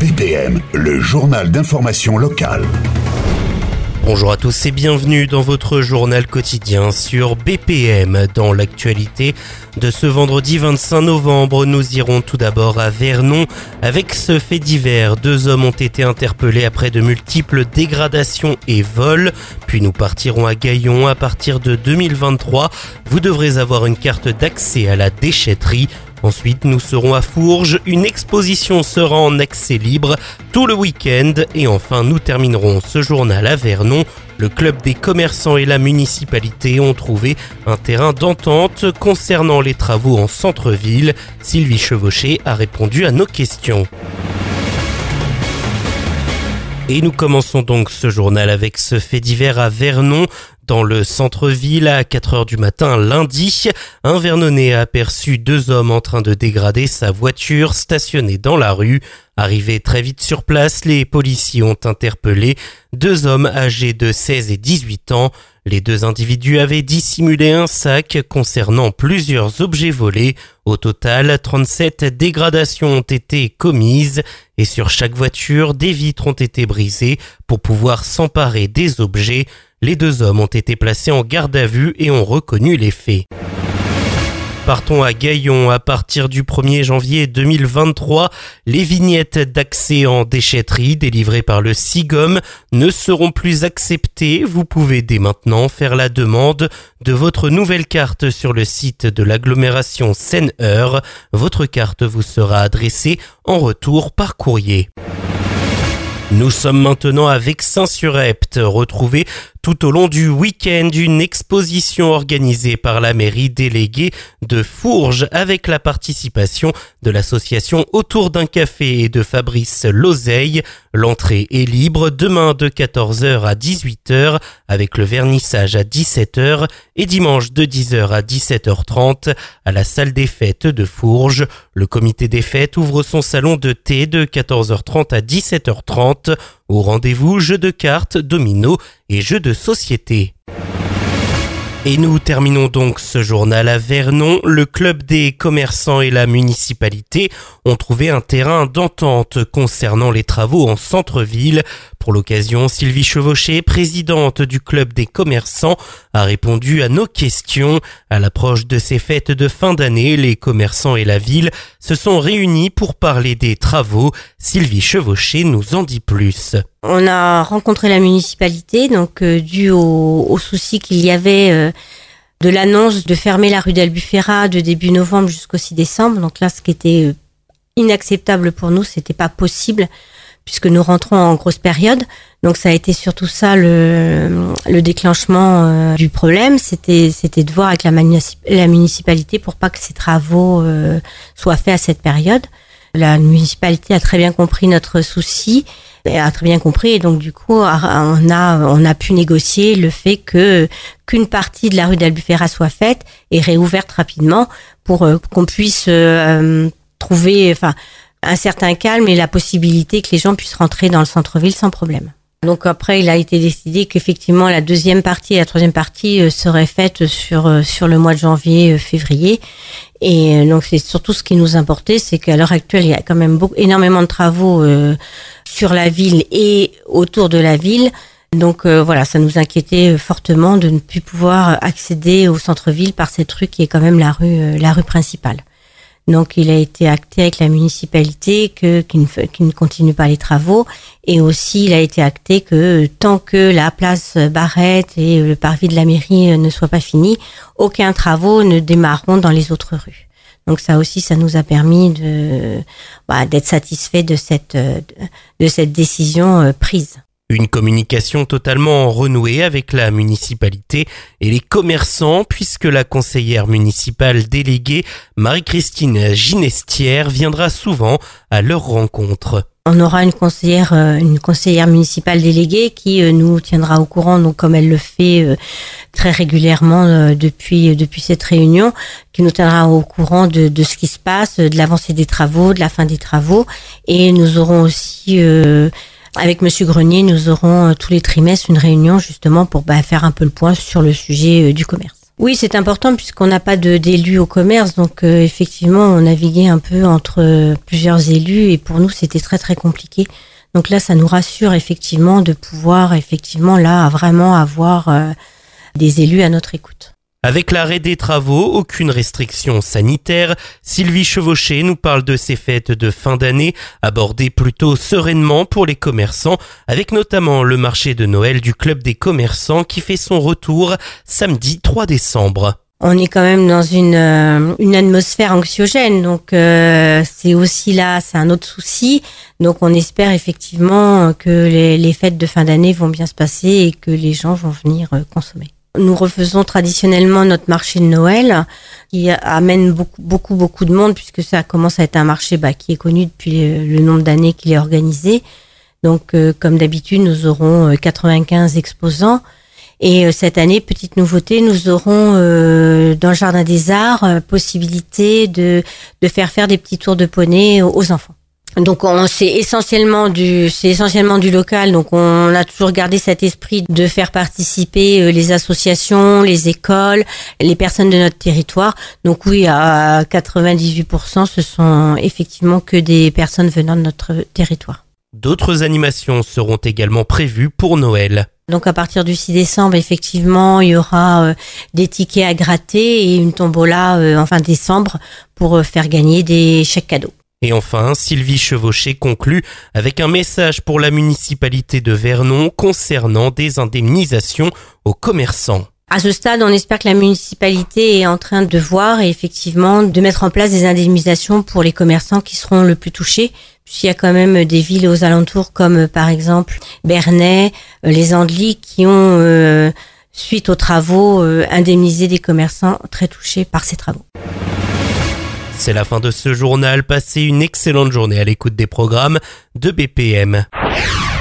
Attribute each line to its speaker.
Speaker 1: BPM, le journal d'information locale.
Speaker 2: Bonjour à tous et bienvenue dans votre journal quotidien sur BPM. Dans l'actualité de ce vendredi 25 novembre, nous irons tout d'abord à Vernon. Avec ce fait divers, 2 hommes ont été interpellés après de multiples dégradations et vols. Puis nous partirons à Gaillon. À partir de 2023, vous devrez avoir une carte d'accès à la déchetterie. Ensuite, nous serons à Fourges. Une exposition sera en accès libre tout le week-end. Et enfin, nous terminerons ce journal à Vernon. Le club des commerçants et la municipalité ont trouvé un terrain d'entente concernant les travaux en centre-ville. Sylvie Chevauché a répondu à nos questions. Et nous commençons donc ce journal avec ce fait divers à Vernon. Dans le centre-ville, à 4h du matin lundi, un Vernonnais a aperçu 2 hommes en train de dégrader sa voiture stationnée dans la rue. Arrivés très vite sur place, les policiers ont interpellé 2 hommes âgés de 16 et 18 ans. Les 2 individus avaient dissimulé un sac concernant plusieurs objets volés. Au total, 37 dégradations ont été commises et sur chaque voiture, des vitres ont été brisées pour pouvoir s'emparer des objets. Les 2 hommes ont été placés en garde à vue et ont reconnu les faits. Partons à Gaillon. À partir du 1er janvier 2023, les vignettes d'accès en déchetterie délivrées par le SIGOM ne seront plus acceptées. Vous pouvez dès maintenant faire la demande de votre nouvelle carte sur le site de l'agglomération Seine-Eure. Votre carte vous sera adressée en retour par courrier. Nous sommes maintenant à Vexin-sur-Epte. Retrouvez tout au long du week-end une exposition organisée par la mairie déléguée de Fourges avec la participation de l'association Autour d'un café et de Fabrice Lozeille. L'entrée est libre demain de 14h à 18h avec le vernissage à 17h et dimanche de 10h à 17h30 à la salle des fêtes de Fourges. Le comité des fêtes ouvre son salon de thé de 14h30 à 17h30. Au rendez-vous, jeux de cartes, dominos et jeux de société. Et nous terminons donc ce journal à Vernon. Le club des commerçants et la municipalité ont trouvé un terrain d'entente concernant les travaux en centre-ville. Pour l'occasion, Sylvie Chevauché, présidente du club des commerçants, a répondu à nos questions. À l'approche de ces fêtes de fin d'année, les commerçants et la ville se sont réunis pour parler des travaux. Sylvie Chevauché nous en dit plus.
Speaker 3: On a rencontré la municipalité, donc dû au souci qu'il y avait de l'annonce de fermer la rue d'Albufera de début novembre jusqu'au 6 décembre. Donc là, ce qui était inacceptable pour nous, c'était pas possible puisque nous rentrons en grosse période. Donc ça a été surtout ça le déclenchement du problème, c'était de voir avec la municipalité pour pas que ces travaux soient faits à cette période. La municipalité a très bien compris notre souci, a très bien compris et donc du coup on a pu négocier le fait qu'une partie de la rue d'Albufera soit faite et réouverte rapidement pour qu'on puisse trouver un certain calme et la possibilité que les gens puissent rentrer dans le centre-ville sans problème. Donc après, il a été décidé qu'effectivement la 2e partie et la 3e partie seraient faites sur le mois de janvier-février. Et donc c'est surtout ce qui nous importait, c'est qu'à l'heure actuelle, il y a quand même énormément de travaux sur la ville et autour de la ville. Donc voilà, ça nous inquiétait fortement de ne plus pouvoir accéder au centre-ville par cette rue qui est quand même la rue principale. Donc, il a été acté avec la municipalité qu'il ne continue pas les travaux. Et aussi, il a été acté que tant que la place Barrette et le parvis de la mairie ne soient pas finis, aucun travaux ne démarreront dans les autres rues. Donc ça aussi, ça nous a permis d'être satisfaits de cette décision prise.
Speaker 2: Une communication totalement renouée avec la municipalité et les commerçants puisque la conseillère municipale déléguée Marie-Christine Ginestière viendra souvent à leur rencontre.
Speaker 3: On aura une conseillère municipale déléguée qui nous tiendra au courant, donc comme elle le fait très régulièrement depuis cette réunion, qui nous tiendra au courant de ce qui se passe, de l'avancée des travaux, de la fin des travaux, et nous aurons aussi avec Monsieur Grenier, nous aurons tous les trimestres une réunion justement pour faire un peu le point sur le sujet du commerce. Oui, c'est important puisqu'on n'a pas d'élus au commerce, donc effectivement, on naviguait un peu entre plusieurs élus et pour nous, c'était très très compliqué. Donc là, ça nous rassure effectivement de pouvoir effectivement là vraiment avoir des élus à notre écoute.
Speaker 2: Avec l'arrêt des travaux, aucune restriction sanitaire, Sylvie Chevauché nous parle de ces fêtes de fin d'année, abordées plutôt sereinement pour les commerçants, avec notamment le marché de Noël du Club des commerçants qui fait son retour samedi 3 décembre.
Speaker 3: On est quand même dans une atmosphère anxiogène, donc c'est aussi là, c'est un autre souci. Donc on espère effectivement que les fêtes de fin d'année vont bien se passer et que les gens vont venir consommer. Nous refaisons traditionnellement notre marché de Noël qui amène beaucoup de monde puisque ça commence à être un marché qui est connu depuis le nombre d'années qu'il est organisé. Donc comme d'habitude, nous aurons 95 exposants. Et cette année, petite nouveauté, nous aurons dans le Jardin des Arts possibilité de faire des petits tours de poney aux enfants. Donc c'est essentiellement du local, donc on a toujours gardé cet esprit de faire participer les associations, les écoles, les personnes de notre territoire. Donc oui, à 98%, ce sont effectivement que des personnes venant de notre territoire.
Speaker 2: D'autres animations seront également prévues pour Noël.
Speaker 3: Donc à partir du 6 décembre, effectivement, il y aura des tickets à gratter et une tombola en fin décembre pour faire gagner des chèques cadeaux.
Speaker 2: Et enfin, Sylvie Chevauché conclut avec un message pour la municipalité de Vernon concernant des indemnisations aux commerçants.
Speaker 3: À ce stade, on espère que la municipalité est en train de voir et effectivement de mettre en place des indemnisations pour les commerçants qui seront le plus touchés. Puisqu'il y a quand même des villes aux alentours comme par exemple Bernay, les Andelys qui ont, suite aux travaux, indemnisé des commerçants très touchés par ces travaux.
Speaker 2: C'est la fin de ce journal. Passez une excellente journée à l'écoute des programmes de BPM.